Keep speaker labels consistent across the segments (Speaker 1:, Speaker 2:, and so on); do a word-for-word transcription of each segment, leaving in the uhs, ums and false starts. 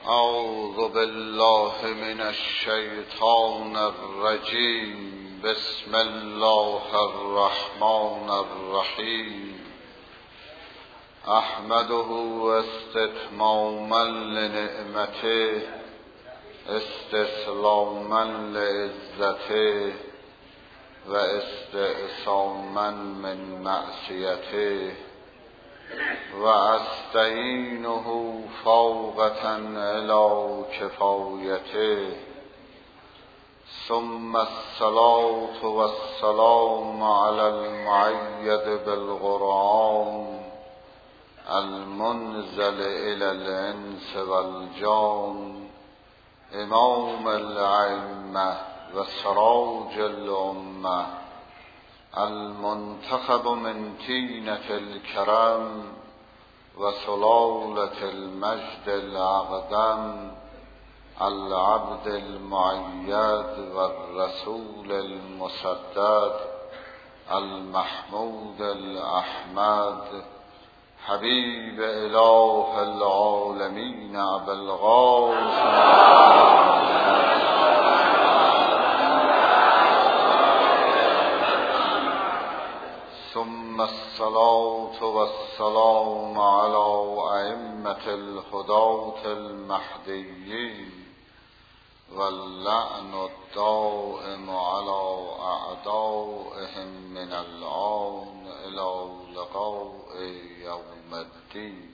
Speaker 1: اعوذ بالله من الشیطان الرجیم. بسم الله الرحمن الرحیم. احمده استتماما لنعمته استسلاما لعزته و استعصاما من معصیته و استعینه فوقة الی کفایته. ثم الصلاة والسلام علی المؤید بالقرآن المنزل الی الانس والجان امام الائمة و سراج الامة المنتخب من طینة الکرم و سلالة المجد الاقدم العبد المؤید و الرسول المسدد المحمود الاحمد حبیب اله العالمین ابی القاسم ثم الصلاة والسلام على ائمة الهداة المهديين واللعن الدائم على أعدائهم من الآن إلى لقاء يوم الدين.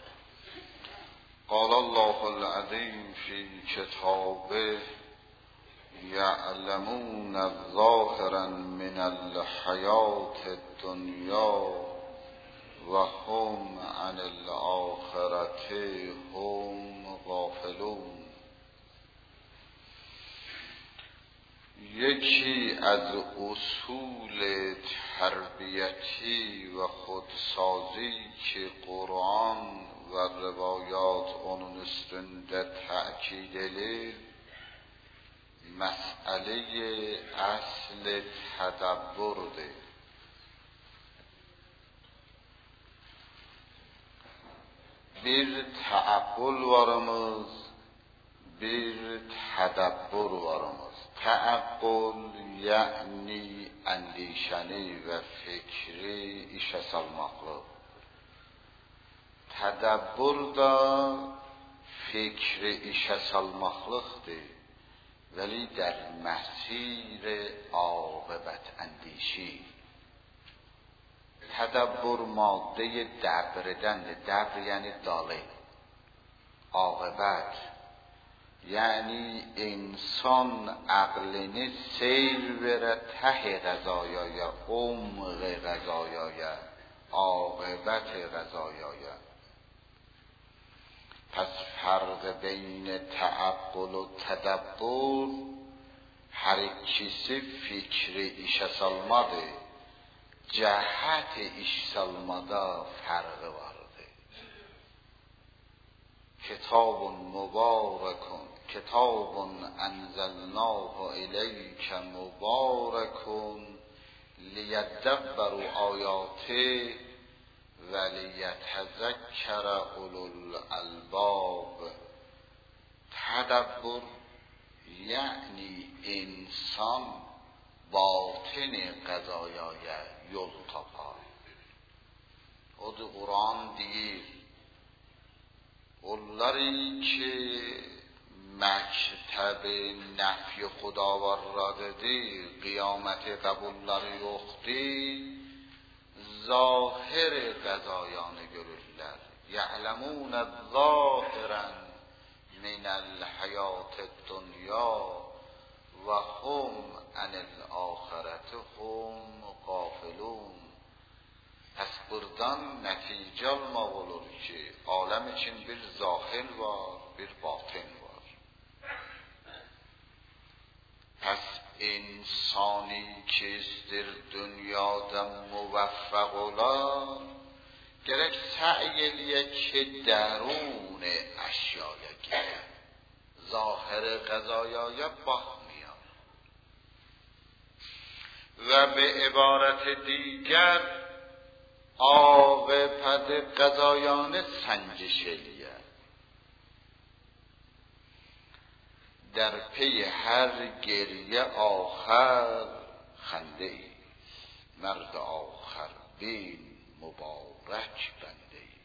Speaker 1: قال الله العظيم في كتابه یعلمون ظاهرا من الحیاة الدنیا و هم عن الآخرة هم غافلون. یکی از اصول تربیتی و خودسازی که قرآن و روایات onun üstünde تأکید edilir مسئله اصل تدبرده. Bir تعقل varımız, bir tadabbur varımız. تعقل yani endişeni ve fikri işe salmaklı. Tadabbur da fikri işe salmaklıktır. ولی در مسیر عاقبت اندیشی. تدبر ماده دبردن، دبر یعنی داله، عاقبت یعنی انسان عقلini سیر بره ته قضایای، عمق قضایای، عاقبت قضایای. پس فرق بین تعقل و تدبر هر ikisi fikri işe salmadır. Cəhət iş salmada fərqi vardır. Kitabun mübarekun, kitabun enzelnahu ileykə mübarekun liyəddəbbəru ayati və liyətəzəkkərə ulul albab. Tadabbur یعنی انسان باطن قضایای yol tapar. O da Kur'an deyir, onları ki məktəb nəfy xudavarradıdır, qiyameti qəbulları yoxdur, zahir qəzayanı görürlər. Ya'lemûne zâhiren minel hayâti dünya ve hum anil ahireti hum gafilun. Pes buradan nəticə almaq olur ki, aləm için bir zahir var, bir batin var. Pes insani ki istir dünyada muvaffaq olar, gerek سعی eliye ki درون اشیاء گیره، ظاهر قضایای baxmıyor. و به عبارت دیگر عاقبت قضایان سنجشلیه. در پی هر گریه آخر خنده ای، مرد آخر بین مبارک بنده ای.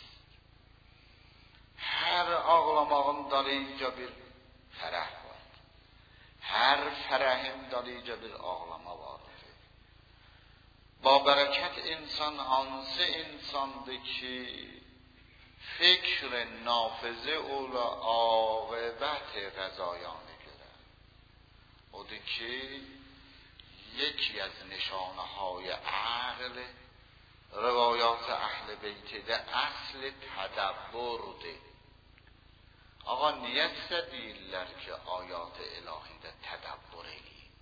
Speaker 1: Hər ağlamağın dalıyca bir fərəh var. Hər fərəhin dalıyca bir ağlama vardır. Ba bərəkət insan hansı insandır ki fikr nafızı ola عاقبت قضایانه göre. Odur ki یکی از نشانه های عقل روایات اهل بیت ده اصل تدبر ده. آقا نیت دیلر که آیات الهی ده تدبره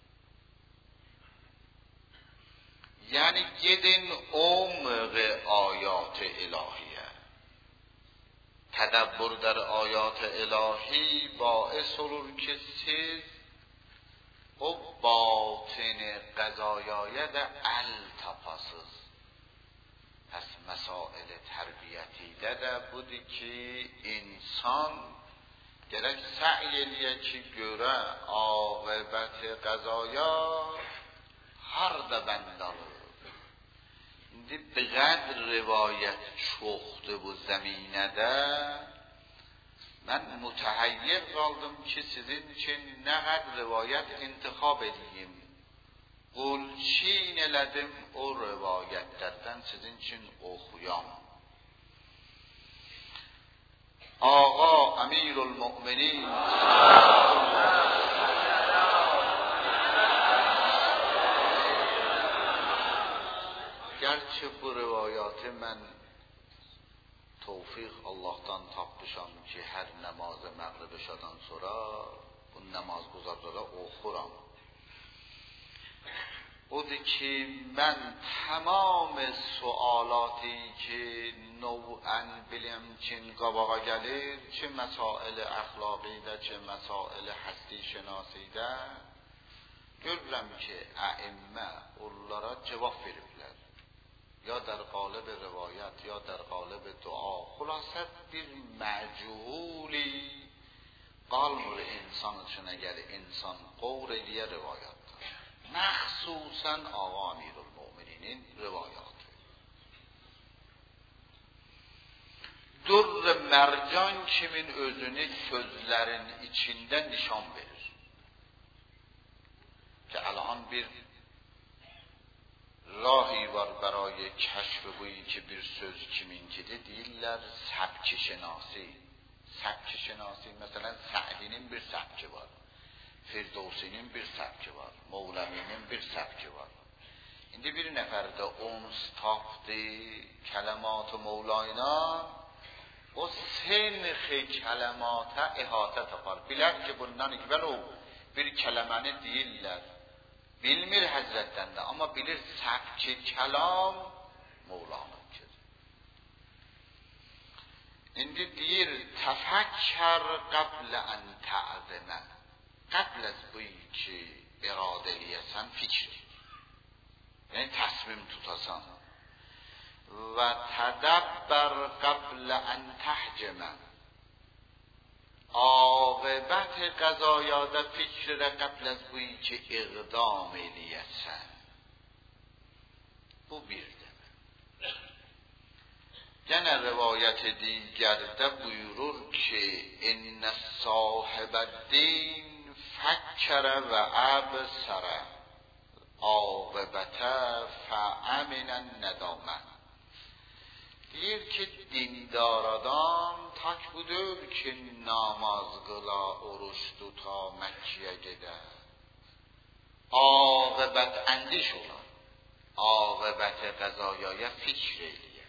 Speaker 1: یعنی گدن عمق آیات الهیه. تدبر در آیات الهی باعث olur که siz o باطن قضایای ده التفاسız. پس مسائل تربیتی ده بودی که انسان gerek سعی eliye ki göre عاقبت قضایا هر da بندالır. Şimdi به قدر روایت çoxdu bu زمینده من متحیر kaldım ki sizin için ne kadar rivayet intikab edeyim. Qulçin elədim o rivayətlərdən sizin için oxuyam. Ağa Emirülmüminin gerçi bu rivayatı mən توفیق Allah'tan tapmışam ki her namazı məğrib şadan sonra bu namaz guzarlara oxuram. Odur ki mən tamam sualaتی که نوعاً biləm ki qabağa gəlir, çi məsail əxlaqi də, çi məsail həsti şinasi də görürəm ki əimmə onlara cavab veriblər. یا در قالب روایت یا در قالب دعا خلاصت bir مجهولی قلب انسان için اگر انسان قور eliye rivayatdır. Məxsusən Ağa Emirülmüminin rivayatı. Dur Mərcan kimin özünü sözlərin içində nişan verir. Ki الان bir راهی var برای کشف بویی که bir söz kiminkidir deyirlər səbk şinasi. Səbk şinasi mesela Sa'dinin bir səbki var. Firdevsinin bir səbki var. Mevlevi'nin bir səbki var. İndi bir nəfər də ons tapdı kələmat-ı Mevlayına o senxi kələmata ihata tapar. Bilər ki bundan ikbəl o bir kələməni deyirlər. Bilmir Həzrətdən də amma bilir səbki kəlam Mevlana'dır. İndi deyir təfəkkər qəblə ən tə'zimə. Qəbl az buy ki iradə eləyəsən fikr. Yəni təsmim tutasan. Və tədəbbər qəblə ən təhcimə. عاقبت قضایاده فکر را قبل از بویی که اقدام الیسن bu bir demek. Gene rivayet دیگرده buyurur ki ان صاحب الدین فکر و ابصر عاقبت فامن الندامه. deyir ki dindar adam tak budur ki namaz qıla, oruç tuta, Məkkiyə gedə. Aqibət əndiş olar. Aqibət qəzayaya fikr eləyə.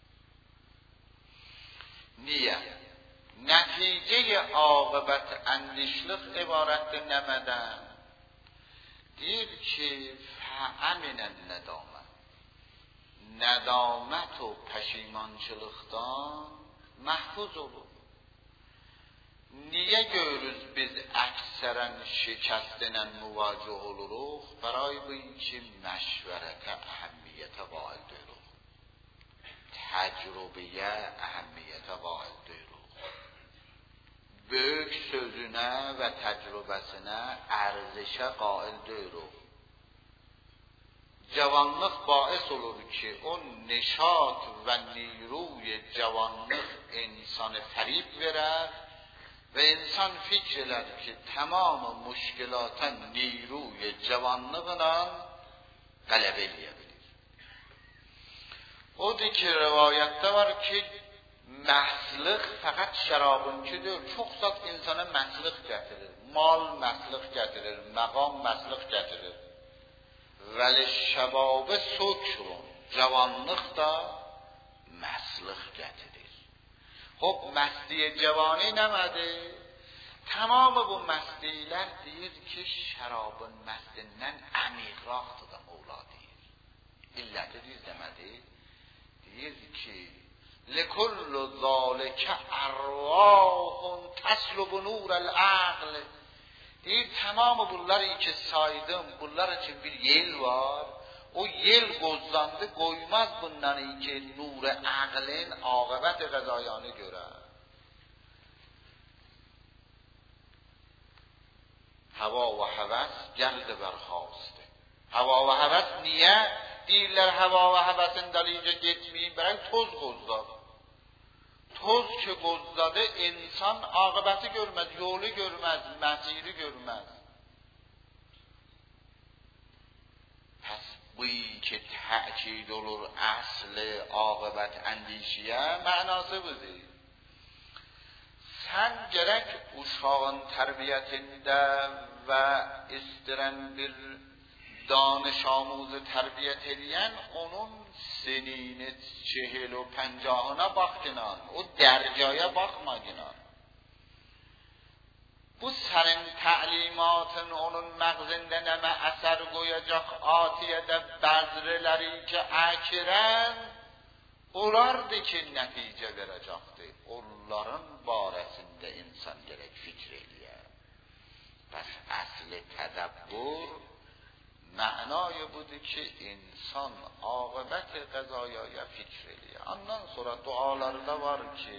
Speaker 1: Niyə? Nəticə aqibət əndişlik ibarətdir nəmədən? deyir ki fəəminən nədamə. ندامت و پشیمانçılıqdan محفوظ olur. Niye görürüz biz əksərən şikəstinə müvacih oluruq? Bəray bu ki məşvərətə, əhəmmiyyətə qail deyirik. Təcrübəyə, əhəmmiyyətə qail deyirik. Böyük sözü özünə və təcrübəsinə ərzişə qail deyil o. Cavanlıq باعث olur ki o نشاط و نیروی cavanlıq insanı فریب verər və insan fikr elər ki tamam müşkilata نیروی cavanlıqla qələbə eləyə bilir. Odur ki rivayətdə var ki məhsılıq fəqət şərabın ki deyil, çox zat insana məhsılıq gətirir, mal məhsılıq gətirir, məqam məhsılıq gətirir. Vəli şəbabı sökrün, cavanlıq da məslıq gətirir. Hop, məsliyə cavani nəmədir? Tamamı bu məsliklər deyir ki, şərabın məslindən əmiqraqdır da Mevla deyir. İlləti düzdəmədir? Deyir ki, لِكُلُّ ذَٰلِكَ أَرْوَاحٌ تَسْلُبُ نُورَ الْعَقْلِ. Deyir, tamamı bunları ki saydım, bunlar için bir yel var. O yel qozlandı, qoymaz bunları ki nur aqlin aqibət qəzayanı görər. Hava və həvəs gəldi bərxastı. Hava və həvəs niyə? Deyirlər, hava və həvəsin dəlicə getməyin, bərək toz qozlar. Toz ki qozladı, insan aqibəti görməz, yolu görməz, məsiri görməz. Pəs bu ki təkid olur əsli aqibət əndişiyə, mənası budur. Sən gərək uşağın tərbiyyətində və istirən bir danış amuzu tərbiyyət edən onun senini çehil و پنجاهına bakınan, o dercaya bakmaginan. Bu senin təlimatın onun məğzində nəmə əsər qoyacaq atiyədə bəzriləri ki əkirən, onlardır ki nəticə verəcəkdir. Onların barəsində insan gerek fikr eləyər. Bəs əsli tədəbbür معنای بوده که انسان عاقبت قضایaya fikr eləyir. Ondan sonra dualarda var ki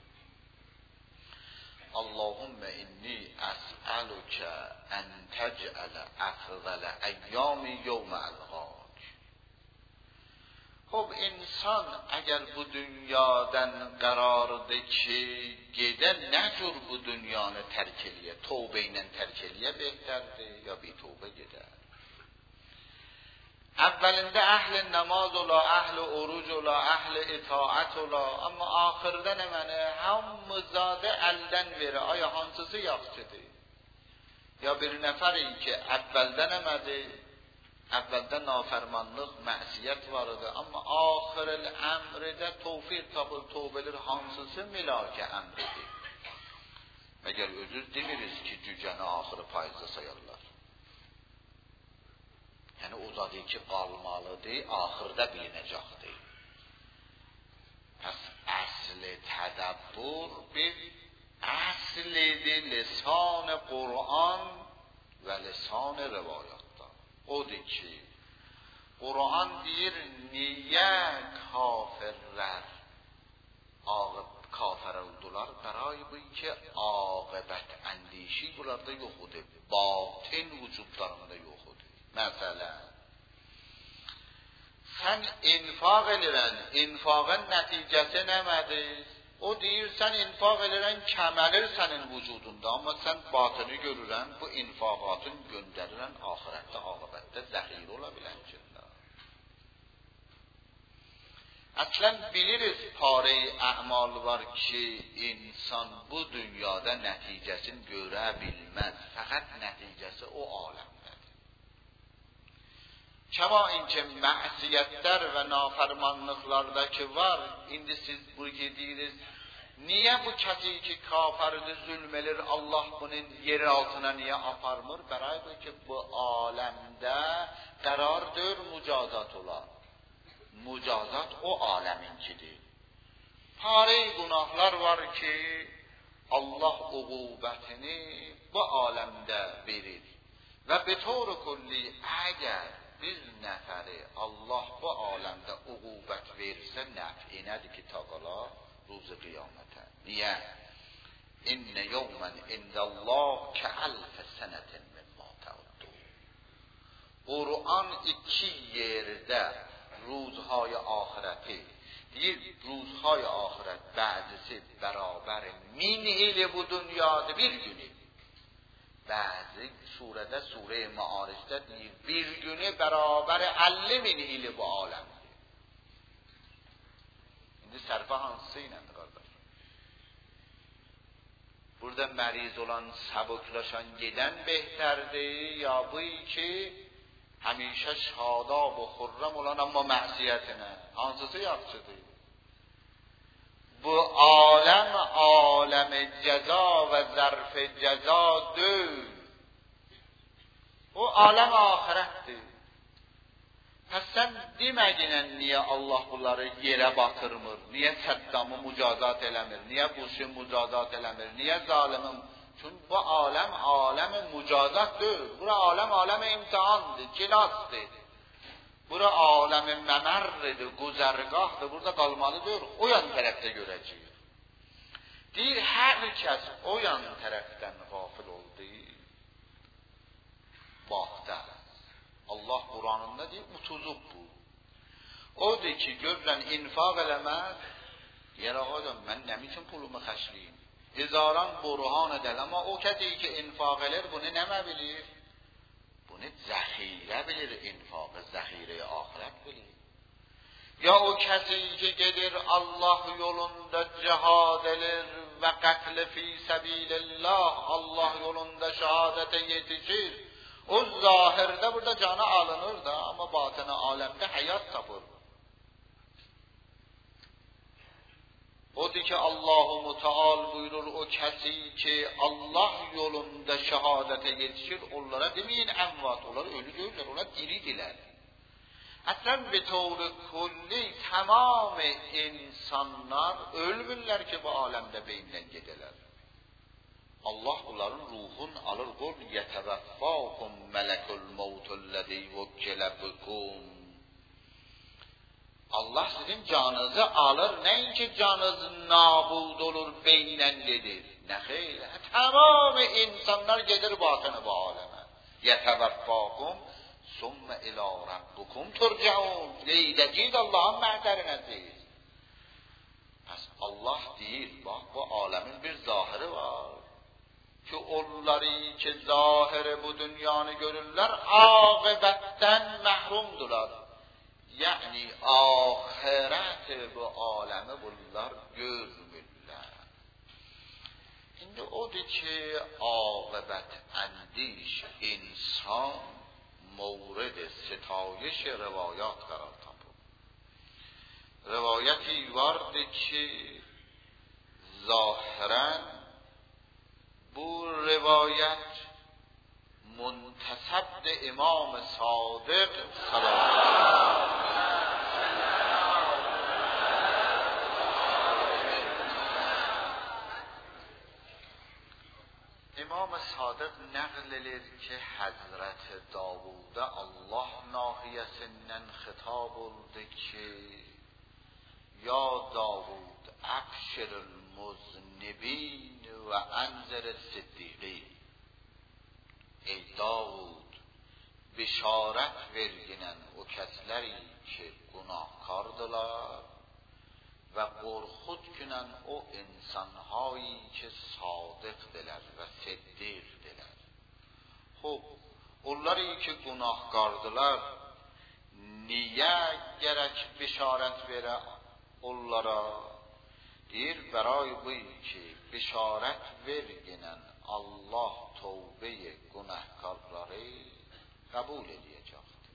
Speaker 1: Allahümme inni es'aluke en tec'ale afzale eyyami yevme elgâk. Xub insan eğer bu dünyadan qarardı ki gedə nə cür bu dünyanı tərk eləyə, tövbə ilə tərk eləyə behterdir ya bir tövbə gedər. اولنده اهل نماز ola, اهل oruc ola, اهل itaat ola, amma axırda nə mənə hamızadə əldən verir. Aya hansısı yaxşıdır? Ya bir nəfərin ki əvvəldə nəmədi? Əvvəldə nafərmanlıq, məsiyyət var idi, amma axırıl əmrdə tövfiq tapıl tövbəlir hansısı milakə əmridir? Məgər özür demiriz ki cücəni axırı payızda sayarlar. Yəni uzadı ki qalmalıdır, axırda bilinəcəkdir. Pəs əsli tədəbbür bir əslidir lisan Qur'an və lisan rivayətdə. Odur ki Qur'an deyir niyə kafirlər kafir oldular? Bəray bu ki aqibət əndişi bunlarda yox idi, batin vücudlarında yox idi. Məsələn, sən infaq edirən, infaqın nəticəsi nəmədir? O deyir, sən infaq edirən kəməlir sənin vücudunda, amma sən batını görürən, bu infaqatın göndərilən ahirətdə, aqibətdə zəhir ola bilən cində. Əslən biliriz, pare-i əmal var ki, insan bu dünyada nəticəsini görə bilməz, fəqət nəticəsi o aləm. Kema اینکه معصیتler و nafərmanlıqlardakı var, indi siz bu gidirsiniz, niye bu kesi ki kafirdir, zulmelir, Allah bunun yeri altına niye aparmır? Beraydır ki bu alemde karardır mücazat olar. Mücazat o aleminkidir. Pare günahlar var ki Allah uqubetini bu alemde verir. Ve be طور کلی eğer bir nəfəri Allah bu aləmdə uqubət verirsə, nəf'i nədir ki, taqala ruzu qiyamətə. Niyə? İnnə yevmən عند الله که الف سنت مما تعدون. قرآن iki yerde روزهای آخرتی deyir روزهای آخرت بعضisi beraber min ili bu dünyada bir günü. Bazı surede sure Maaric'te deyir bir günü beraber elli min ili bu alem. Şimdi sərfə hansısı ilə qardaş? Burada məriz olan səbuklaşan gedən behterdir ya bu ki həmişə şadab و xurram olan amma məsiyyətinə hansısı yaxşıdır? Bu alem alem ceza ve zarf ceza değil. O alem ahirettir. Pəs sən deməginən niyə Allah bunları yerə batırmır? Niyə Səddamı mücazat eləmir? Niyə Bush'u mücazat eləmir? Niyə zalimin? Çünkü bu alem alem mücazat değil. Bura alem alem imtihandır, cilasdır. Bura alem məmərdir, güzərgahdır. Burada qalmalıdır. O yan tərəfdə görəcəyik. Deyir, hər kəs o yan tərəfdən gafil oldu. Baxda. Allah Kur'an'ında deyir, utuzub bu. Odur ki, görürən infaq eləməz. Yer ağadan, mən nə üçün pulumu xərcləyim? Hezaran burhan edəl. Amma o kəsi ki, infaq elər, bunu nəmə bilir? Bunu zəxirə bilir, infaqı, zəxirə ahirət bilir. Ya o kəsi ki, gedir Allah yolunda cihad elir və qətl fi səbilillah, Allah yolunda şəhadətə yetişir. O zahirdə burada canı alınır da, amma batını aləmdə həyat tapır. Odur ki Allah-u Muteal buyurur o kəsi ki Allah yolunda şəhadətə yetişir, onlara demeyin əmvat, onlar ölü deyirlər, onlar diridirlər. Əslən bir tövri kulli tamam insanlar ölmürlər ki bu aləmdə beyindən gedələr. Allah bunların ruhun alır, qul yetevaffakum melekul mevtullezî vekile bikum. Allah sizin canınızı alır, neyinki canınız nabud olur, beynen gedir. Ne xeyr, tamam insanlar gedir batını bu aleme. Yetevaffakum summe ila rabbukum turcaun. Leydecid Allah'ın məhzərinəsiz. Pəs Allah deyir, bak bu alemin bir zahiri var. Ki onları ki zahiri bu dünyanı görürler, akibetten məhrumdular. Yani ahiret bu alemi bunlar görmürler. Şimdi odur ki akibet endiş insan mورد ستایش روایات قرار tapır. روایتی vardı ki zahiren bu rivayet منتسب به امام صادق صلوات امام صادق نقل edir ki Hazret Davud'a Allah nahiyesinden hitap oldu ki ya Davud abşiril muznibin ve enzer siddiqin. Ey Davud, bişaret verginen o kəsləri ki günahkardılar ve qorxud günen o insanhایی ki sadıqdilər ve siddiqdilər. Xub, onları ki günahkardılar, niye gerek bişaret vere onlara? Deyir, برای bu ki bişaret verginen Allah tövbe günahkarları kabul edecektir.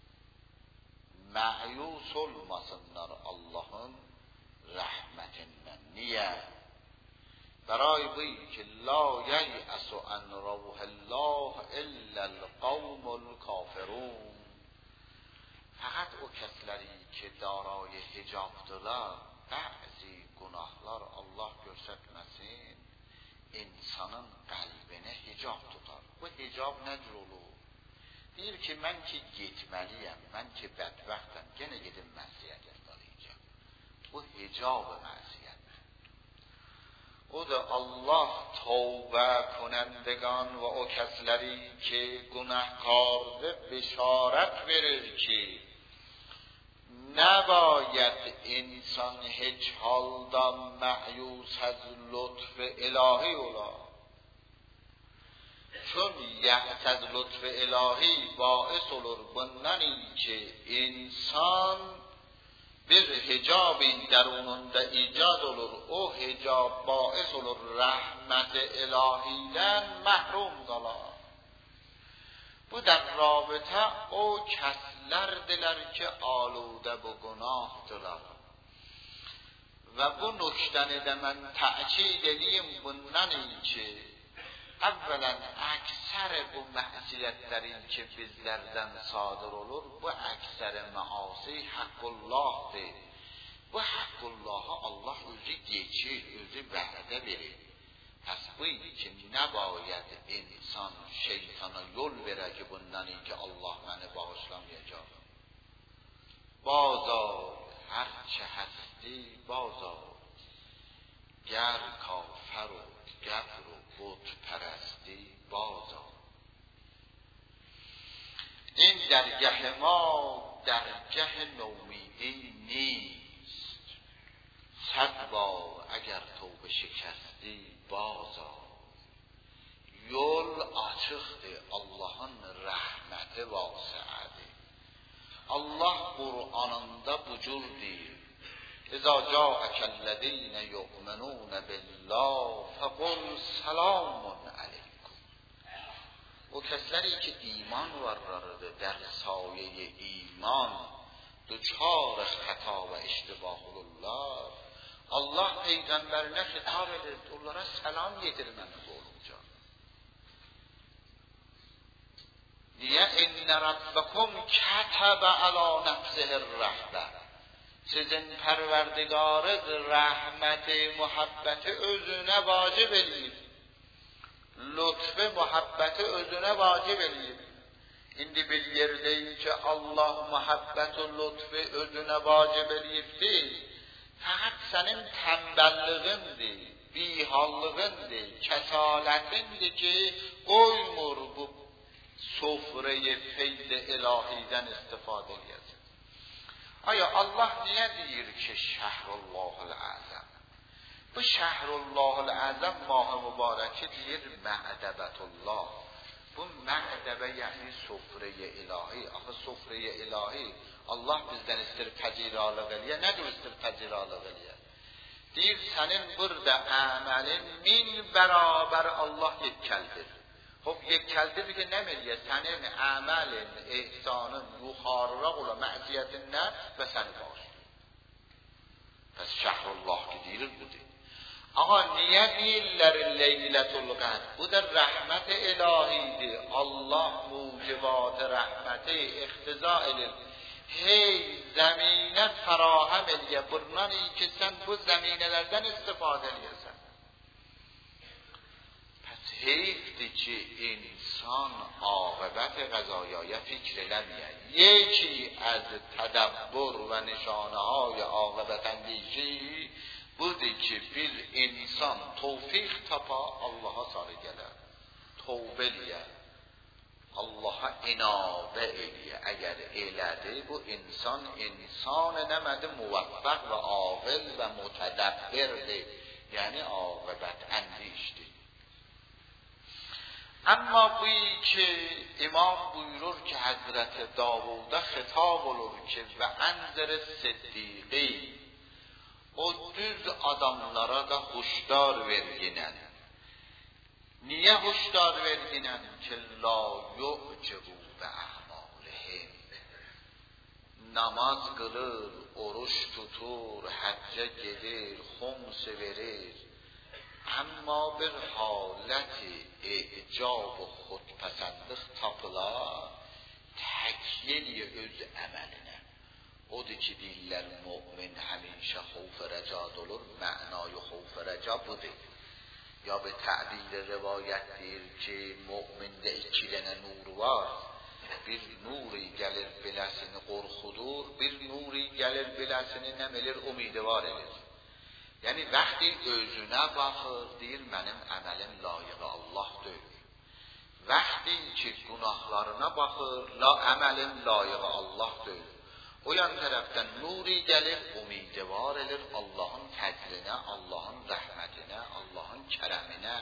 Speaker 1: Məyus olmasınlar Allah'ın rahmetinden. Niye? برای bu ki la yey'asu an ruhillah illa el-qawmul kafirun. Fakat o kəsləri ki darای hicabdılar, bazı günahlar Allah göstermesin, insanın kalbine hicab tutar. Bu hicab nedir olur? Deyir ki mən ki getməliyəm, mən ki bədbəxtəm, gene gedim məsiyət yaslayacağım. Bu hicab-ı məsiyət. او da Allah توبه کنندگان و او کسleri که گناهکار بشارت verir ki نباید انسان هیچ حالda مایوس از لطف الهی اولا، چون یأس از لطف الهی باعث olur bundan که انسان bir hicabin درونunda ایجاد olur، o hicab باعث olur رحمت الهیden محروم قala. Bu در رابطه o kəslərdirlər ki aludə bu günahdılar. Və bu nöqtəni də mən təkid edeyim bundan ki əvvələn əksər bu məsiyyətlərin ki bizlərdən sadır olur, bu əksər məasi haqqullahdır. Bu haqqullahı Allah özü geçir, özü vədə verir. Pəs bu idi ki nəbayəd insan şeytana yol verə ki bundan ki Allah məni bağışlamayacaq. Bazar hər çə həsdi bazar, گر کافر و گبر و بت پرستی بازار. این درگه ما درگه نومیدی نیست، صد بار اگر توبه شکستی بازار. yol açıqdır, Allah'ın rəhməti vasıədir. Allah Qur'anında bu cür deyir: اذا جاءك الذين يؤمنون بالله فقل سلام علیکم. O kəsləri ki iman varlarıdır, در سایه ایمان دچار خطا و اشتباه olurlar. Allah peyğəmbərinə xitab edir, onlara salam yedirməni olacaq. Niyə? İnne rabbakum kataba ala nefsihi الرحمة. Sizin pərverdigarız rəhməti, muhabbəti özünə vacib eləyib. Lütfü, muhabbəti özünə vacib eləyib. İndi bir yerdəyim ki Allah muhabbəti, lütfü özünə vacib eləyibdir. Fəqət sənin təmbəlliğindir, bihallığındır, kəsalətindir ki qoymur bu sofrayı feyz ilahidən istifadə edəsən. Aya Allah niyə deyir ki Şəhrullahul Əzəm? Bu Şəhrullahul Əzəm mah-ı mübarəki deyir Mə'dəbətullah. Bu mə'dəbə yəni sofrayı ilahi. Axı sofrayı ilahi Allah bizdən istir pəciralıq eləyə. Nədir istir pəciralıq eləyə? Deyir sənin burada əməlin min bərabər Allah yetkəldir. خب یک کلده دیگه نمیلیه سنین عمل احسان مخارق و معصیت نه و سن باش. پس شهر الله که دیرل بوده. آقا نیه دیلر لیلت القدر bu da رحمت الهیده. الله موجبات رحمت اختزاء edir. Hey زمینه فراهم eliye. Bundan ki sen bu zeminelerden istifade ediyorsun. حیفتی که انسان عاقبت قضایای فکر نمیه. یکی از تدبر و نشانه های عاقبت اندیشی بوده که bir انسان توفیق تپا Allah'a sarı gələr. Tövbə eləyər. Allah'a inabə eləyər. Əgər elədi bu insan insan nəmədi muvaffaq və aqil və mutədabbirdir. Yəni عاقبت اندیشdir. اما بویی که امام buyurur ki Hazreti Davud'a xitab olur ki və ənzir siddiqi, o düz adamlara da huşdar verginən. Niyə huşdar verginən? Ki la yu'cibu və əhmalihim. Namaz qılır, oruç tutur, həccə gedir, xums verir. اما bir حالت اعجاب و خودپسندlik tapılar, təkyeli öz əməlinə. Odur ki deyirlər mümin həmişə خوف rəcad olur. Mənay خوف rəcad budur. Ya به تعبیر روایت deyir ki mümində iki dənə nur var. Bir nuri gəlir beləsini qorxudur, bir nuri gəlir beləsini nəm elir, umidvar edir. Yani vaqti özünə baxır, deyir mənim əməlim layiq Allahdır. Vaqti ki günahlarına baxır, la əməlim layiq Allahdır. O yan tərəfdən nuri gəlir, umidvar edir Allahın fəzlinə, Allahın rəhmətinə, Allahın kərəminə.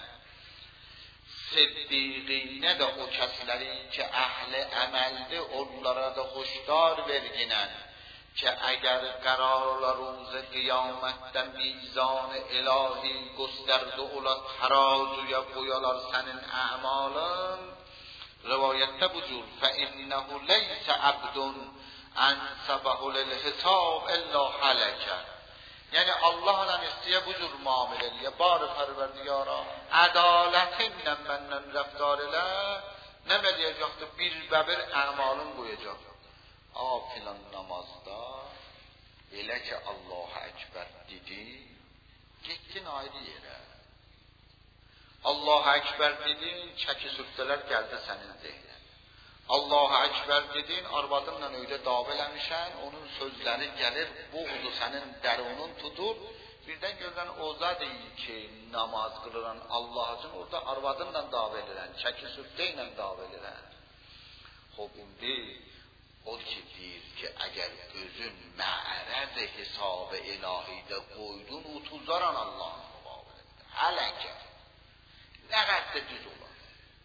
Speaker 1: Siddiqinə də o kəsləri ki əhli əməldir, onlara da xoşdar verginən. که اگر قرار روز قیامت میزان الهی گسترده اولا ترازوی قیالار سنین اعمالن روایت بجور فإنه لیس عبد انسبه للحساب الا حلکه. یعنی الله الان استیه بجور معامله لیه بار پروردگارا عدالتین منن رفتارله نمدیجاقتı bir bebir اعمالın qoyacaq. Aa filan namazda elə ki Allahu Ekber dedi, gittin ayrı yerə. Allahu Ekber dedin, çəki sürtdələr gəldi sənin zehnə. Allahu Ekber dedin, arvadınla öyle dava eləmişən, onun sözləri gəlir, buğdu sənin dərunun tutur. Birdən görürən oza deyil ki, namaz qılıran Allah üçün orada arvadınla dava edirən, çəki sürtdə ilə dava edirən. Xob indi o ki deyir ki əgər özün mə'ərəz hesab-ı ilahidə qoydun, utuzaran Allah'ın müqabilində. Hələkə. Nə qəddə düz olar?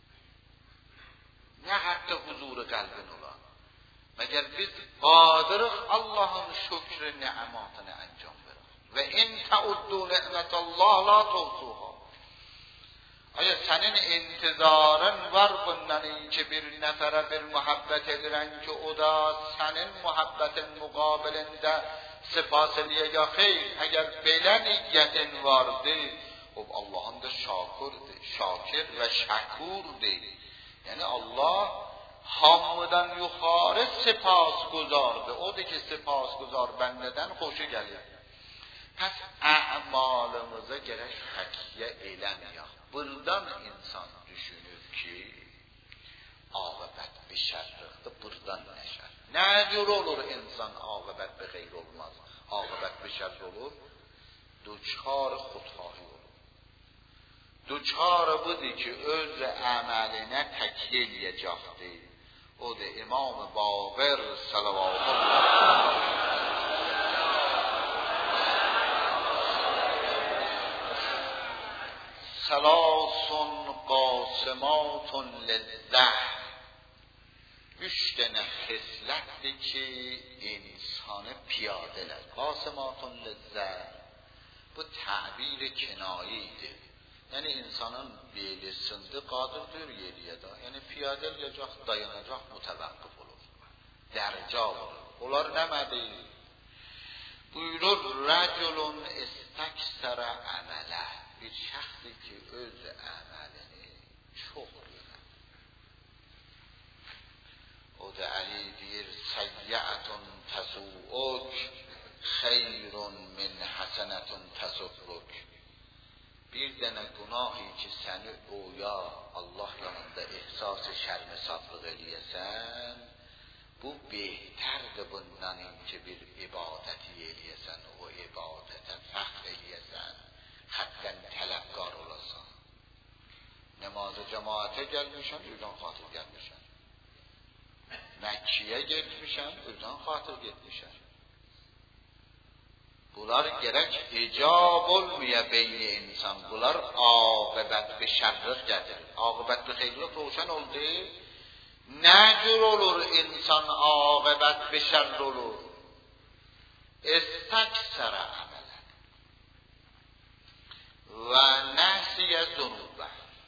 Speaker 1: Nə qəddə huzuru qəlbin olar? Məgər biz qadırıq Allah'ın şükrü ni'matını əncam verək. Və in təuddu ni'mətəllah la tuhsuha. Aya senin intizarın var bundan ki bir nefere bir muhabbet edilen ki o da senin muhabbetin mukabilinde sipasiliye ya hayır. Eğer böyle niyetin vardı o Allah'ın da şakirdi, şakir ve şakurdi. Yani Allah hamıdan yukarı sipas guzardı. O da ki sipas guzar bendeden hoşu gelir. Pes a'malımıza gerek hakiye eylemiyor. Buradan insan düşünür ki ağabət bir şərriqdir, buradan nə şər? Nə cür olur insan ağabət bir xeyr olmaz, ağabət bir şər olur? Duçar xudxahi olur. Duçar budur ki öz əməlinə təkyə eləyəcəkdir. O da İmam-ı Baqir salavatullah. Salasun qasimatun lizzah. Üç tane xeslətdir ki insanı piyadeler. Qasimatun lizzah. Bu təbir kinayidir. Yani insanın beli sındı qadirdir yeriyə da. Yani piyade eləyəcək, dayanacaq, mütəvəqqif olur. Dərca olur. Onlar nəmədir? Buyurur rəculun istəksərə əmələ. Bir şəxsi ki öz əməlini çox görür. O da Əli deyir səyyətun təsu'uk xeyrun min həsənətun təsu'uk. Bir dənə günahi ki səni oya Allah yanında ehsas-ı şərmisadlıq eləyəsən, bu behterdir bundan ki bir ibadəti eləyəsən, o ibadətə fəxr eləyəsən. Haqqən tələbqar olasan. Namazı cemaate gelmişəm, özdən xatır gelmişəm. Məkkiyə getmişəm, özdən xatır getmişəm. Bunlar gerek icab olmaya beyni insan. Bunlar aqibət bir şərrıq gətirir. Aqibət bir xeyirlik roşan oldu. Nə cür olur insan aqibət bir şərr olur? İstəksərə və nəsiyə zunubə.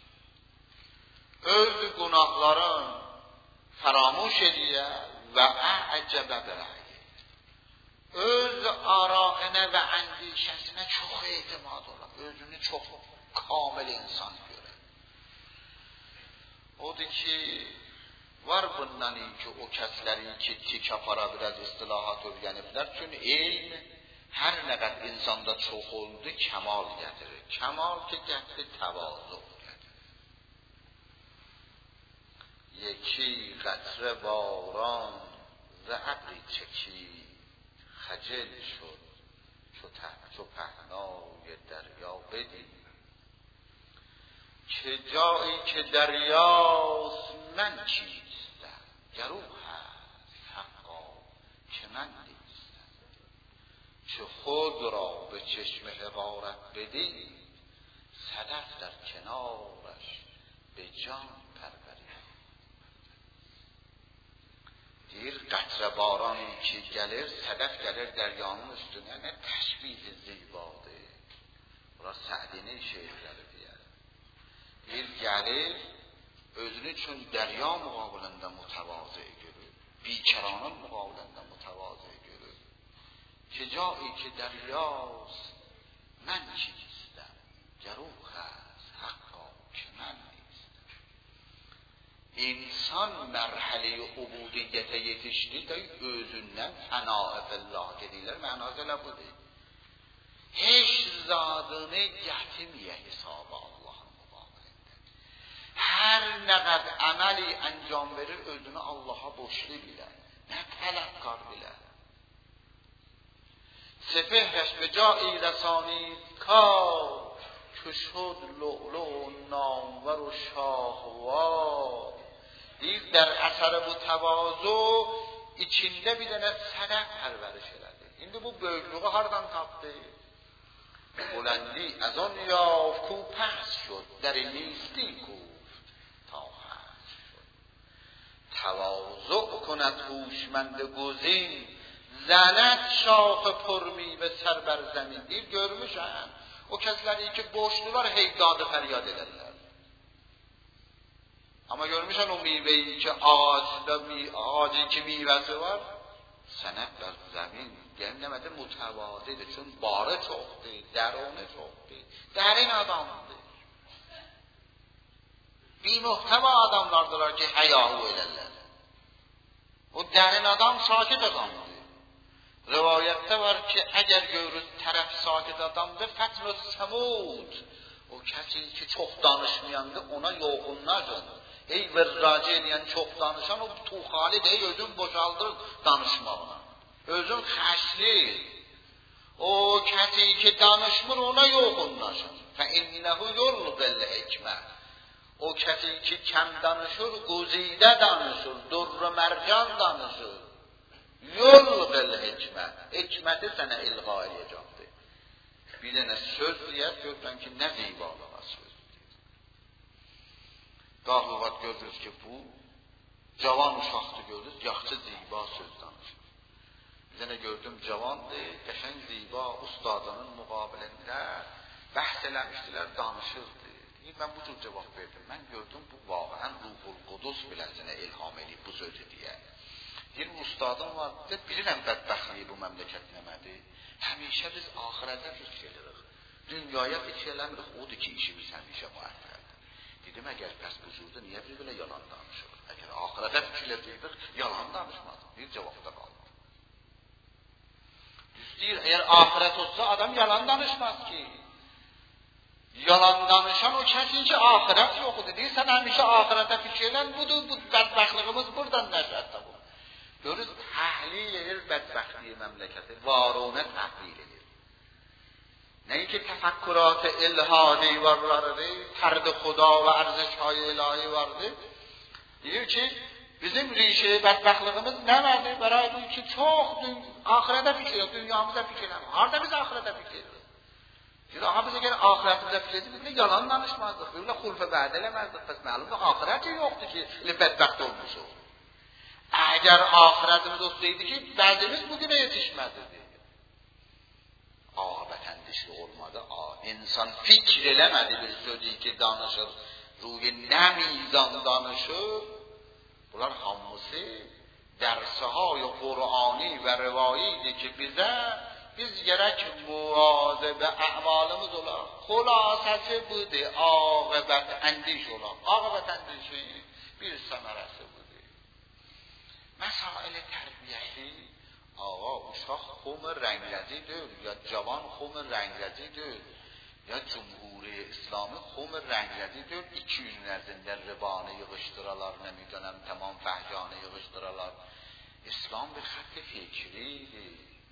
Speaker 1: Öz günahların faramuş ediyə və əcəbə birəyi. Öz arağına və əndişəsinə çox etimad olan, özünü çox kamil insan görür. Odur ki, var bundan ki, o kəsləri ki, tik apara biraz istilahat öyrəniblər. Çünki ilm her ne kadar insanda çok oldu kemal getirir. Kemal ki getdi təvazu getirir. Yeki qatre baran ve ابری چکی خجل شد چو ته چو پهنای دریا بدید. چه جایی که دریاست من چیستم، گر او هست حقا که من نیستم. چه خود را به چشم حقارت بدید، صدف در کنارش به جان پرورید. دیر قطره بارانی که گلر، صدف گلر دریانın üstüne ne teşbih زیباده. Bura Sa'dinin şeirleri diye. Bir gəlir, özünü üçün dərya müqabilində mütəvazı görür, biçaranın müqabilində mütəvazı görür. Ki cai ki dəryas, mən çizdim, gəruh həz, haqqa ki mən نیستم. İnsan mərhələ-i ubudiyyətə yetişdi, özündən fəna-ı fillah dediklər, mənası elə budur. Heç zadını gətirməyə hesabı Allah'ın müqabilində. Hər nə qədər əməli əncam verir, özünü Allah'a boşlu bilər, nə tələqqar bilər. سپهرش به جایی رسانید کار، که شد لؤلؤ و نامور و şahvar. Deyir, در اثر bu təvazu içində bir dənə sədəf pərvəriş elədi. İndi bu böyüklüğü hardan tapdı? بلندی از آن یافت کو پس شد، در نیستی گفت تا هست شد. تواضع کند هوشمند گزین، زند شاخ پرمیوه سر بر زمین. دیر görmüşəm o kəsləri ki boşdular hey dadı fəryad ederlər. Ama görmüşəm o meyveyi ki ağacda ağacın ki meyvəsi var, sənət bər zəmin demləmədi mütəvadidir. Çün barı çoxdur, dəroni çoxdur, dərin adamdır. Bimuhtəva adamlardılar ki həyahu elərlər. O dərin adam sakit adamdır. Rivayette var ki eğer görürüz tərəf sakit adamdır, fətnü səmud. O kəsi ki çox danışmayandı ona yoğunlaşın. Ey verraci edən çox danışan o tuğali deyil, özün boşaldır danışmağına. Özün xəşli. O kəsi ki danışmır ona yoğunlaşın. Fəinnəhu yurlubel hikmə. O kəsi ki kəm danışır, quzidə danışır, durru mərcan danışır. Yulqil hikmət. Hikməti sənə ilğa eləyəcəkdir. Bir dənə söz deyər, görürsən ki, nə zeybalığa sözdür. Qahlıvat görürüz ki, bu cavan uşaqdır görürüz, yaxşı zeyba söz danışır. Bir dənə gördüm cavandır, qəşəng zeyba ustadının müqabilində bəhs eləmişdilər, danışırdı. Deyir, mən bu cür cavab verdim. Mən gördüm, bu vaqəən Ruhul Qudus biləsinə ilham eləyib bu sözü deyə. Bir ustadım var, bilirəm bədbəxtliyi bu məmləkət nəmədir. Həmişə biz axirətə fikr edirik. Dünyaya fikr eləmirik, odur ki, işimiz həmişə müəffəqdir. Dedim, əgər pəs bu cürdə niyə bir belə yalan danışırıq? Əgər axirətə fikr edirik, yalan danışmadık. Bir cavabda qaldı. Düz deyir, əgər axirət olsa adam yalan danışmaz ki. Yalan danışan o kəsin ki, axirət yoxudur. Deyirsən, həmişə axirətə fikr elən budur, bu bədbəxtliyimiz buradan nəşətdə bu. Görürüz, təhlil edir bədbəxtliyi məmləkəti, varunə təhlil edir. Nəinki təfəkkürat ilhadi varlardı, tərd xuda və ərzişhay ilahi vardı. Deyir ki, bizim rişə bədbəxtliyimiz nəmədir? Bəray bu ki, çox axirətə fikir edirik, dünyamıza fikir edirik. Harada biz axirətə fikir edirik? Deyir, aha biz əgər axirətimizə fikir edirik, biz yalan danışmazdıq, biz xulfə vəd eləməzdik. Pəs məlumdur, axirət yoxdur ki, bədbəxt olmuşuq. Əgər axirətimiz olsaydı ki, bəzimiz bugünə yetişmədi. Aqibət əndişli olmadı. İnsan fikr eləmədi bir sözü ki, danışır, ruhi nə mizan danışır. Bunlar hamısı dərsə-های Qur'ani və rivayiydi ki, bizə biz gərək müvazibə əmalımız olar. Xülasəsi budur, aqibət əndiş olar. Aqibət əndişi bir səmərəsi budur. مسائل تربیتی آقا uşaq خم رنگرزیdir یا جوان خم رنگرزیdir ya Cumhuriyet İslami xum rəngrəzidir. İki günün ərzində ribanı yığışdıralar, nə müdənəm tamam fəhcanı yığışdıralar. İslam bir xətti fikridir.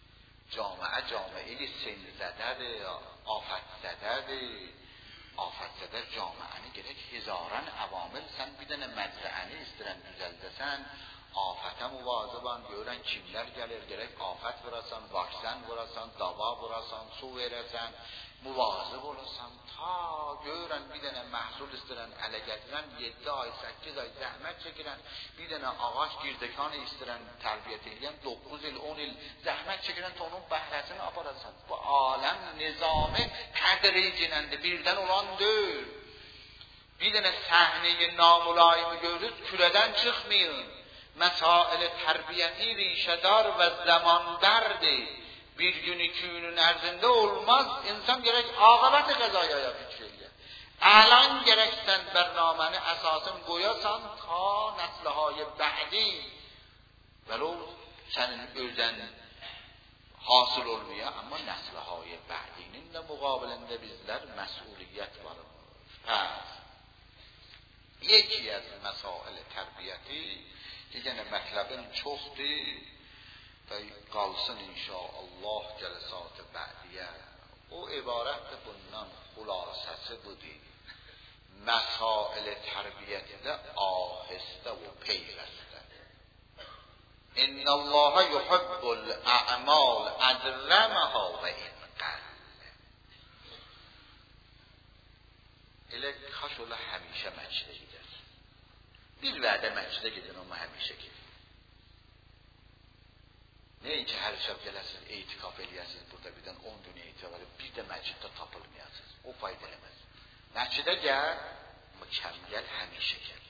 Speaker 1: جامعه جامعه سن زده آفت زده آفت زده جامعه gerek هزاران عوامل sen bir tane məcrəəni istirən düzəldəsən afətə muvazıban görən kimlər gəlir gerek afət vurasan vaksin vurasan dava vurasan su verəsən muvazıb olasan ta görən bir dənə məhsul istirən ələ gətirən yeddi ay səkkiz ay zəhmət çəkirən bir dənə ağac girdəkanı istirən tərbiyyət edən doqquz il on il zəhmət çəkirən ta onun bəhrəsini aparasan bu aləm nizamı tədricəndir birdən olan deyil bir dənə səhnəyi namulayımı görürüz kürədən çıxmayın mesail tərbiyəti rişədar və zamandardır bir gün iki günün ərzində olmaz insan gerek ağabət qəzayaya fikirləyir الان gerek sen bərnaməni əsasın qoyasan ta nəslihay bə'di vəlo sənin özən hasıl olmuyor ama nəslihay bə'dinin də müqabilində bizlər məsuliyyət var pəs yeki az məsail tərbiyəti ki gene mətləbin çoxdur və qalsın inşallah cəlsat bə'diyə o ibarət bundan xülasəsi budur məsail tərbiyətdə ahistə və peyvəstə İnnəllaha yuhibbul a'mal ədrəməhə və inqəl elə xaş ola həmişə məcdə gider bir vədə məcdə gidin ama həmişə gidin ne ki her şab gələsiz etikaf eləyəsiz burada birdən on gün etikaf edib bir də məcdə tapılmayasınız o fayda eləməz məcdə gəl mükəmməl həmişə gəl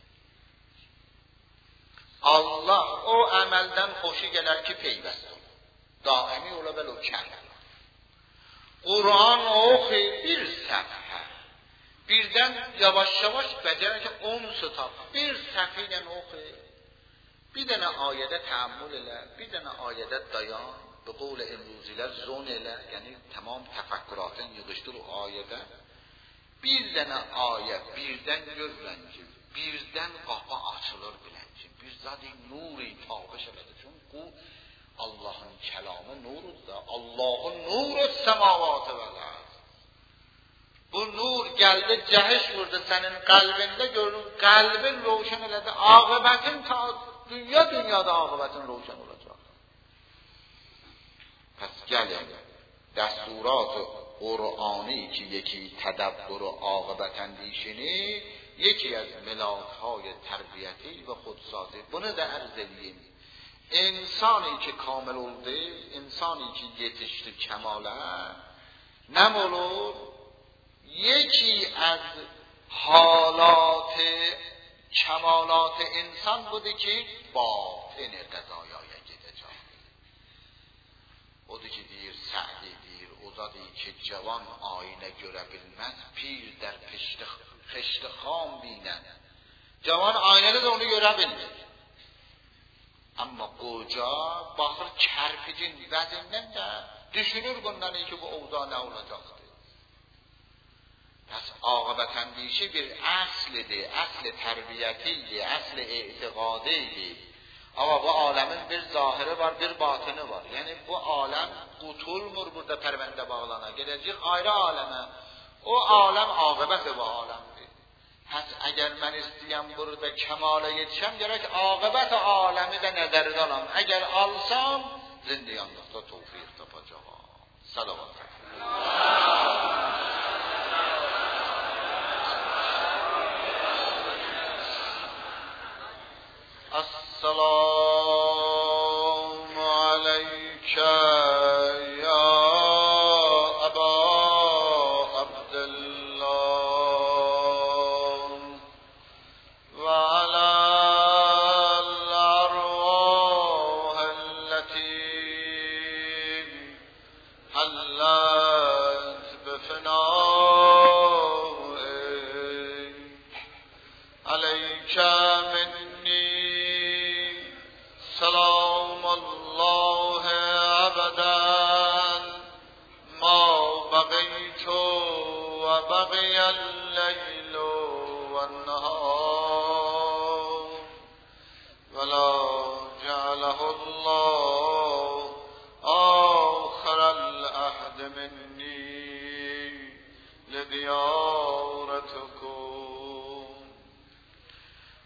Speaker 1: Allah o əməldən xoşu gələr ki peyvəst ol daimi ola bəl o kəl Kur'an oxu bir səfhə birdən yavaş yavaş bəcərə ki on stop bir səfhə ilə oxu bir dənə ayədə təəmmül elə, bir dənə ayədə dayan, bu qovl imruzilər zon elə, yəni tamam təfəkküratın yığışdır o ayədə. Bir dənə ayə, birdən görülən ki, birdən qapı açılır bilən ki, bir zadi nuri tabiş elədir. Çünki bu Allahın kəlamı nurudur da, Allahın nuru səmavatı vələr. Bu nur gəldi, cəhiş vurdu sənin qəlbində, görün, qəlbin roşan elədi, aqibətin ta dünya dünyada aqibətin roşan olacaq. Pəs gəlin, dəsturat Qur'ani ki yeki tədəbbür aqibət əndişini, yeki az melaکهای tərbiyəti və xudsazi. Bunu da ərz edeyim. İnsani ki kamil oldu, insani ki yetişdi kemale, nem olur? Yeki az حالات کمالات انسان بوده که باطن قضایای گده جا odur ki deyir Sa'di deyir ozadı ki cavan ayna görə bilməz pir der peşti xeşti xam binən cavan aynada da onu görə bilmir amma qoca baxır kərpicin vəzindən də düşünür bundan ki bu ovda nə olacaqdır pes aqibət əndişi bir əslidir, əsli tərbiyətidir, əsli etiqadidir. Ama bu alemin bir zahiri var, bir batını var. Yani bu alem qutulmur burada pərvəndə bağlana. Gələcək ayrı aləmə. O alem aqibət bu alemdir. Pes əgər mən istəyəm burada kemale yetişəm, gerek aqibət alemi də nəzərdə alam. Əgər alsam, zindiyanlıqda tevfiq tapacağam. Salavat. السلام عليك يا أبا عبد الله وعلى الأرواح التي حلت بفنائك عليك سلام الله أبدا ما بقيت وبقي الليل والنهار ولا جعله الله آخر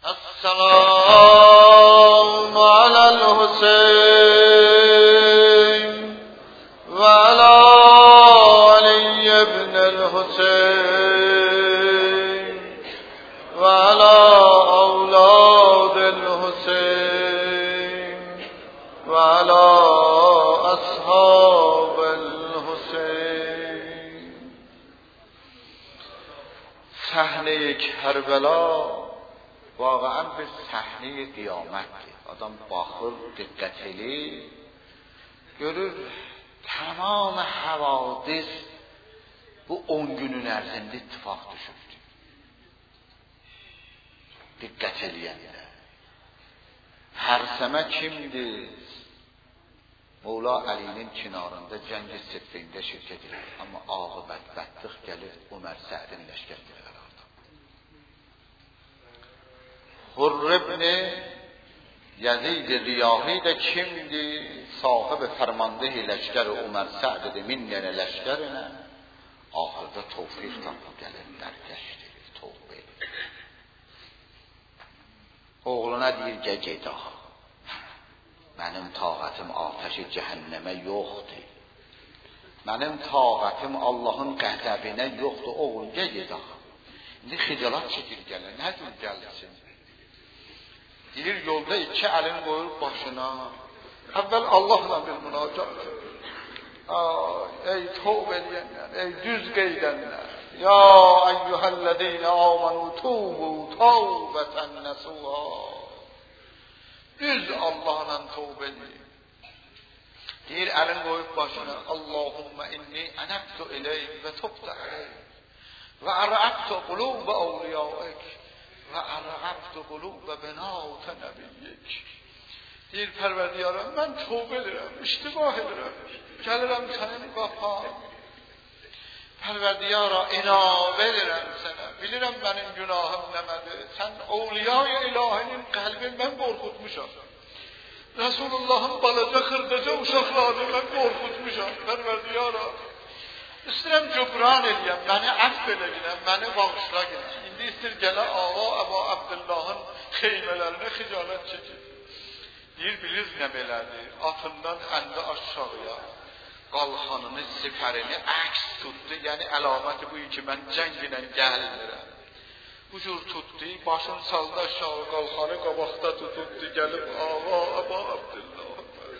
Speaker 1: السلام علی الحسین و علی علی ابن الحسین و علی اولاد الحسین و علی اصحاب الحسین. صحنه کربلا واقعا به صحنه قیامت آدم باخر دقتلی görür tamam havadis bu on günün ərzində ittifaq düşübdü. Diqqət eləyəndə. Hərsəmə kimdir? Mevla Əlinin kinarında cəng-i Siffində şirkət edir. Amma aqibət bədbəxt gəlir Ömər Səədin ləşkərləri qərarda. Hurr ibn Yazid Riyahi də kimdir? Sahib fərmandehi ləşkər Ömər Səəd minnənə ləşkərinə axırda tövfiq tapıb gəlir, dərgəşdir, tövbə edir. Oğluna deyir, gəl gedək. Mənim taqətim atəşi cəhənnəmə yoxdur. Mənim taqətim Allahın qəzəbinə yoxdur. Oğul, gəl gedək. İndi xicalat çəkir gəlir, nə cür gəlsin? Deyir, yolda iki əlin qoyur başına. Əvvəl Allahla bir münacat. Ey tövbə edənlər, ey düz qeydənlər. Ya eyyuhəllezine amanu tubu tövbeten nasuha. Düz Allahla tövbə edin. Deyir, əlin qoyub başına. Allahümme inni ənəbtu ileyk və tubtu aleyk və ərəbtu qulubə avliyaik və ərəbtu qulubə benat nəbiyyik. Deyir, Pərverdigarım, mən tövbə edirəm, iştibah edirəm, gəlirəm sənin qapan. Pərverdigara, inavə edirəm sənə, bilirəm mənim günahım nəmədir. Sən avliya-i ilahinin qəlbini mən qorxutmuşam. Resulullah'ın balaca xırdaca uşaqlarını mən qorxutmuşam. Pərverdigara, istəyirəm cübran eləyəm, məni əfv eləyəm, məni bağışla gələm. İndi istir gələ ağa Əbu Abdullah'ın xeymələrinə xicalət çəkir. Deyir, biliz nə belədir? Atından əndə aşağıya qalxanını, sifərini əks tutdu. Yəni əlaməti bu ki, mən cəng ilə gəlmirəm. Bu cür tutdu, başını saldı aşağı, qalxanı qabaqda tutubdu, gəlib ağa Əbu Abdullah.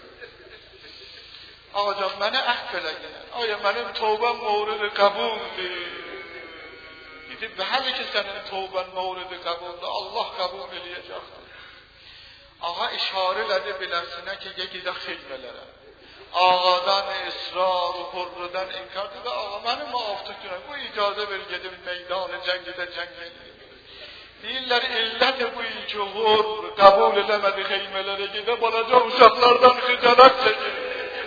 Speaker 1: Ağacan, mənə əhv eləyən, aya mənim tövbəm mövridi qəbuldir. Dedi, bəli ki, sənin tövbən mövridi qəbuldir, Allah qəbul eləyəcəkdir. Ağa işarə elədi biləsinə ki, gedə xeymələrə. Ağadan israr, hurrudan inkar dedi, ağa məni maaf tutun, bu icazə ver gedim meydanı cəngidə cəng edir. Deyirlər, illədir bu iki hurr, qəbul eləmədi xeymələrə gedə, balaca uşaqlardan xicalət çəkir.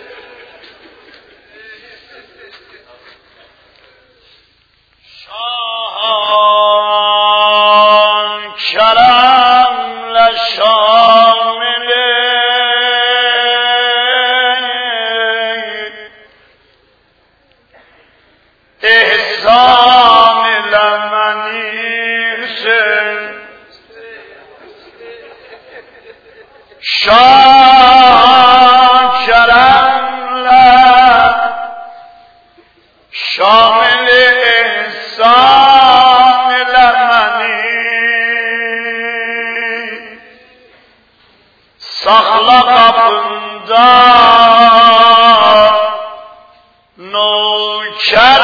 Speaker 1: Şahan keremle şamili ihsan ile menişin şahan keremle şamili ihsan ile menişin sakla kapında nöker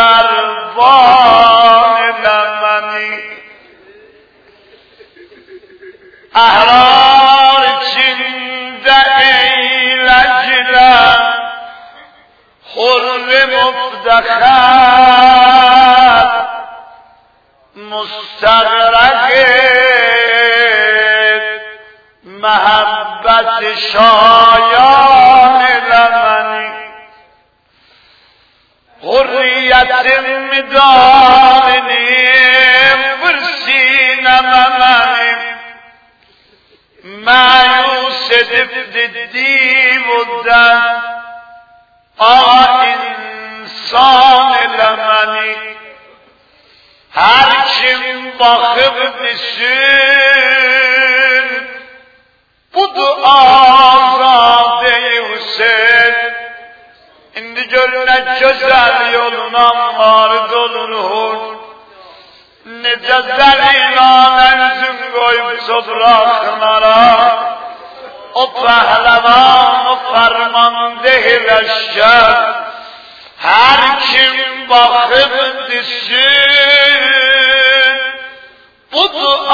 Speaker 1: dervan ile meni ehrar içinde eyleciler hurri müftekhar müstagrak mehabbet şayan ile meni hurriyetim midanim bir sineme menim məyus edib dediğim odan ağa insan ile meni
Speaker 2: Her kim bakıp düşün, budu azade Hüseyin. İndi gör ne güzel yoluna vardı olur. Ne güzel ilan enzim koyup topraklara. O pehlevan o fermandeh leşker. Her kim bakıp düşün, budu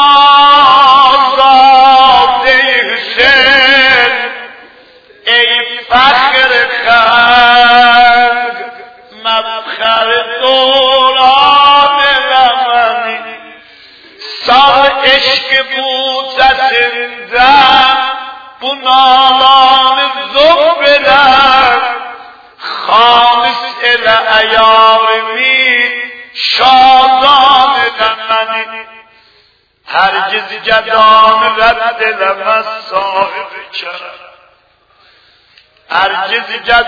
Speaker 2: azade Hüseyin. Ey fakir halk, mebher dolan elemeni, sağ eşk bu sesinden, bu nalanı zor veren, halis ele eyarimi, şadan elemeni, hergiz gedanı reddelemez sahibi kerem. Hergiz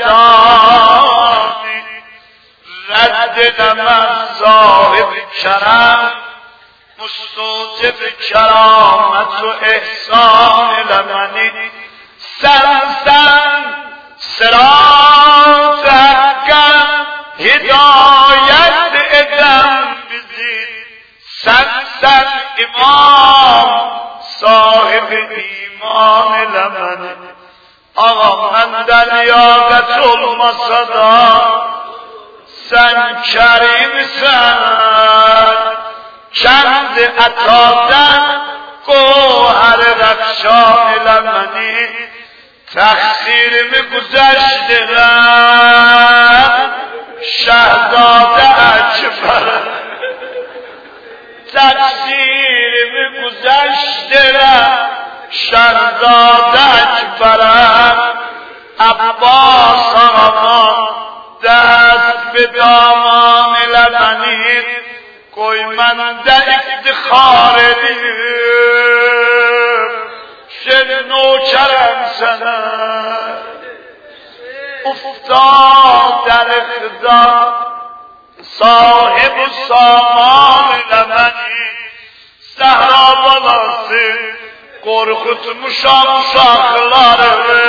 Speaker 2: cezani reddelemez sahib kerem. Mustacib keramet ve ihsan elemeni. Sen sen sırat-ı hakka hidayet eden bizi. Sen sen imam sahib iman elemeni. Ağam benden liyakat olmasa da sen kerimsen, kendi etaten goher rafşan elemeni, taksirimi güzeştiren şehzade ekber, taksirimi güzeştiren şehzade ekberem. Abbas ağaman dest be daman elemeni, koy men de iftihar edeyim, sen nokerem sana. Uftad der ikhda sahib-u saman elemeni, Sehra balası korkutmuşam uşaklarımı.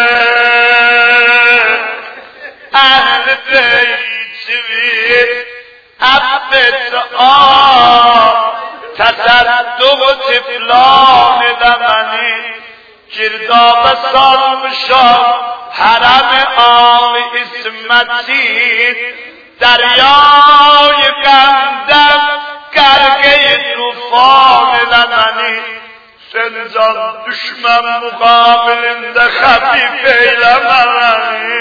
Speaker 2: Ehl-i beytimi affet ah, tesadduğu tiflan edemeni. Girdaba salmışam harem-i âl-i ismetin, deryâ-i gandem gerge-i tufan edemeni. Sen can düşmem mukabilinde hafif eylemeni.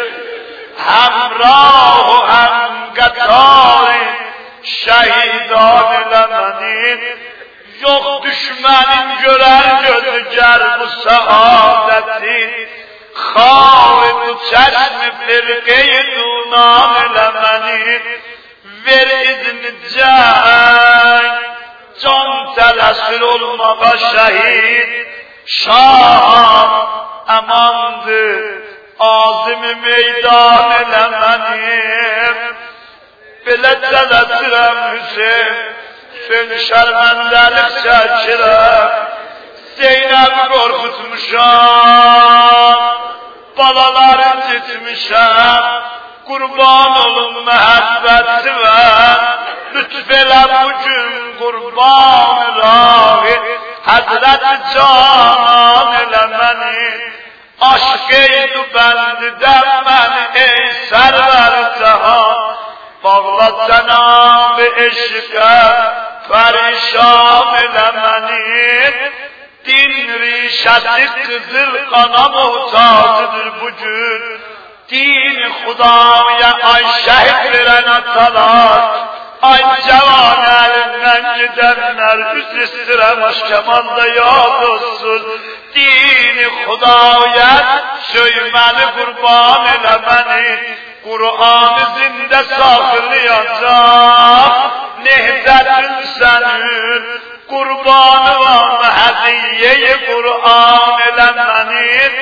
Speaker 2: Hemrah-ı hem qatar-ı şehidan elemeni. Yok düşmenin görer gözü ger bu saadeti. Khâr bu çeşmi firqe-i dunan elemeni. Ver izni cenk, can telesir olmağa şehit. Şah emandı azimi meydan elemenim. Bile telesirem Hüseyin, sen şermendelik çekirem. Zeynep'i korkutmuşam, balaları titmişem. Kurban olun mehabbeti ver, lütfele bugün kurban-ı rahi. Hazret-i canan elemeni, aşk eydu bendiden beni ey server cehan. Bağlat cenab-ı eşke perişan elemeni. Din rişesi kızıl kana muhtacıdır bugün. Din Hudaya ay şehit veren atalar, ay cevan elinden gidenler üzüstüre başkemanda yad olsun. Din Hudaya söymeni kurban elemeni, Kur'an-ı zinde saklayacak. Nehdetün senin kurbanı var hediye-i Kur'an elemeni.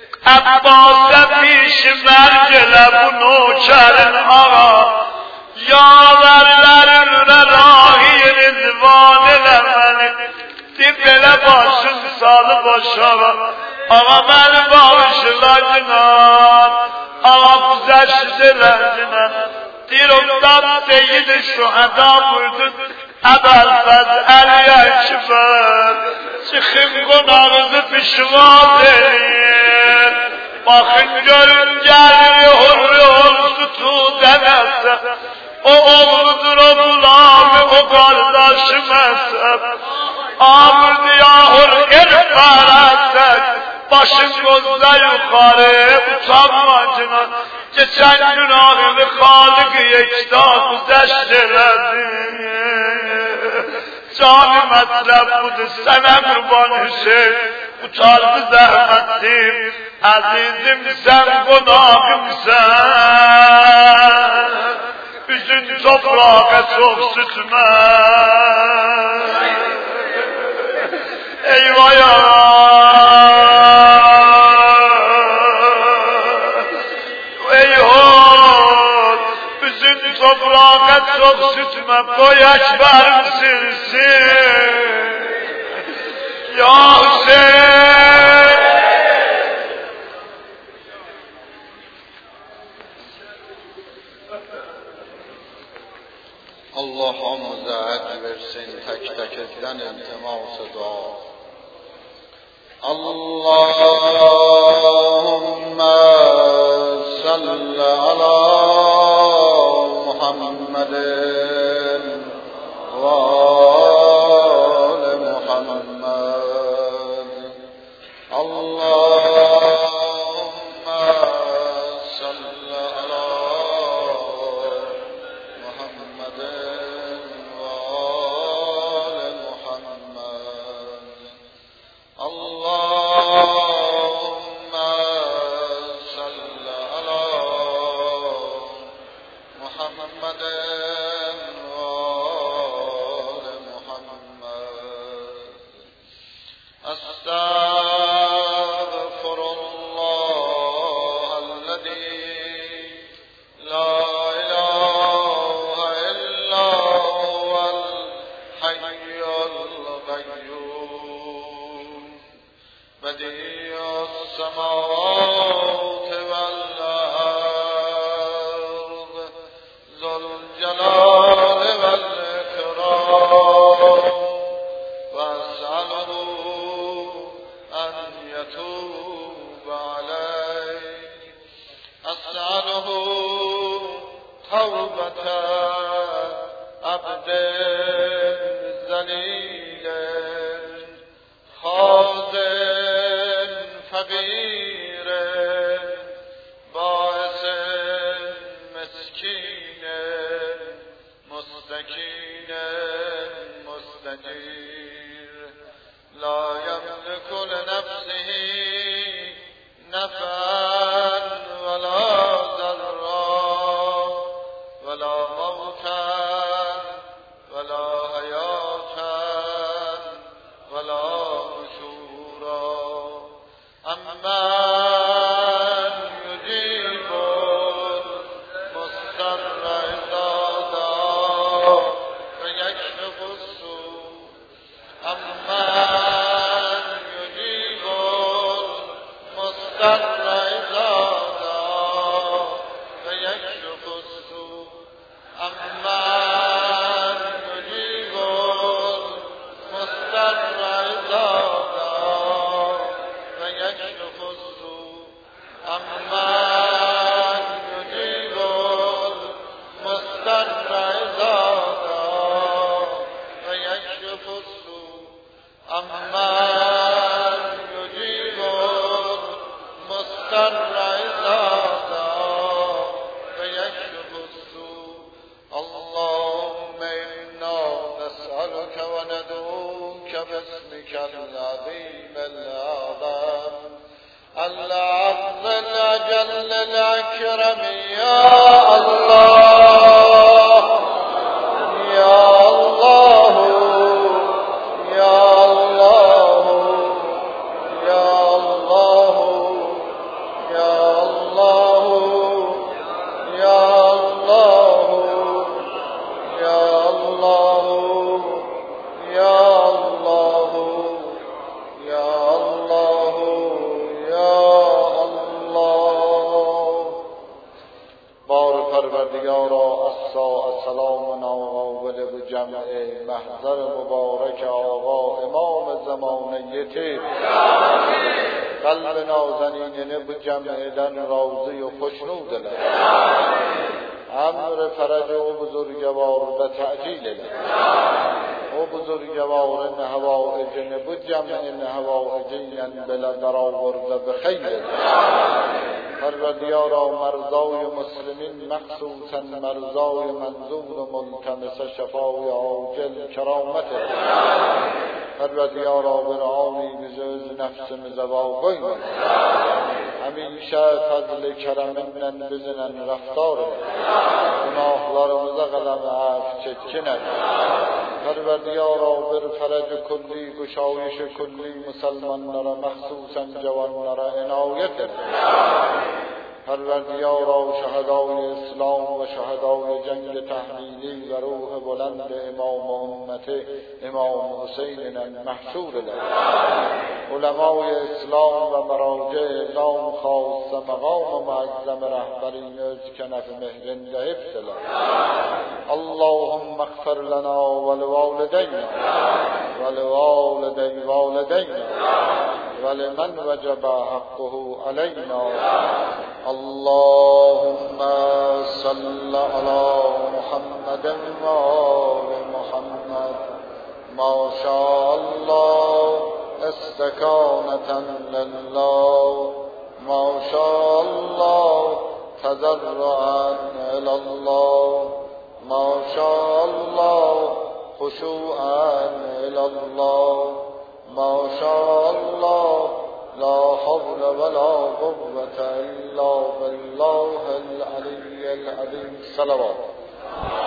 Speaker 2: Abbas'a piş mercele bu noçerin ağa, yaverler rahi rizvanı məni Dib belə başın salı boşa Ağa məni bağışlacına Ağa güzəşdirəcina Dirokdan deyidi şu əda buydu Əbəlfəz əliyə kifər Çıxın qonağızı pişvaz eləyir Baxın görün gəlir hurri olsu tu dənəsə O oğludur o bulamı o qardaşım əsəb Amırdı yahur elfərəsək Başın qozda yuxarı utanmacına Geçen günahını Halık-ı Yekta güzeşt elədi Canı mətləb budur sənə qurban Hüseyin Utardı zəhmətlim Əzizim sən qonağımsən Üzün toprağa çox sütmən Eyvah ya Toprağa çok sütme koy ekber silsin Ya Hüseyin
Speaker 1: Allah hamıza əcr versin tek tek edilen intima seda Allahümme salli ala محمد وآل محمد اللهم صل على محمد وآل محمد اللهم صل على محمد وآل محمد أستغفر الله الذي لا إله إلا هو الحي القيوم بديع السماوات والأرض الجلال والإكرام وأسأله أن يتوب علي أسأله توبة عبد ذليل خاضع فقير باعث مسكين مستكين مستجير لا يملك لنفسه نفعا ولا ضرا ولا موتا ولا حياة ولا نشورا أما
Speaker 3: مبارک آقا امام زمانه تیر قلب نازنینه به جمع دن راضی و خوشنود لد امر فرج و بزرگوار و تعجیل لد و بزرگوار نهوائج نبو جمع نهوائجین بلا در آورد بخیر لد پروردگارا مرضای مسلمین مخصوصا مرضای منظور و ملتمس شفای عاجل کرامت پروردگارا برعانی بزوز نفس مزواقین همیشه فضل کرمینن بزنن رفتار گناهlarımıza قلم عفو چکنن پروردگارا بر فرج کلی گشایش کلی مسلمانlara مخصوصا جوانlara عنایت پروردگارا شهدای اسلام و شهدای جنگ تحمیلی و روح بلند امام امت امام حسین محشور لد علمای اسلام و مراجع اعلام خاص مقام معظم رهبرین از کنف مهرنده حفظ لد اللهم اغفر لنا ولوالدینا ولوالدی والدینا ولمن وجب حقه علينا اللهم صل على محمد وآل محمد ما شاء الله استكانة لله ما شاء الله تضرعا إلى الله ما شاء الله خشوعا إلى الله ما شاء الله لا حول ولا قوة إلا بالله العلي العظيم صلوات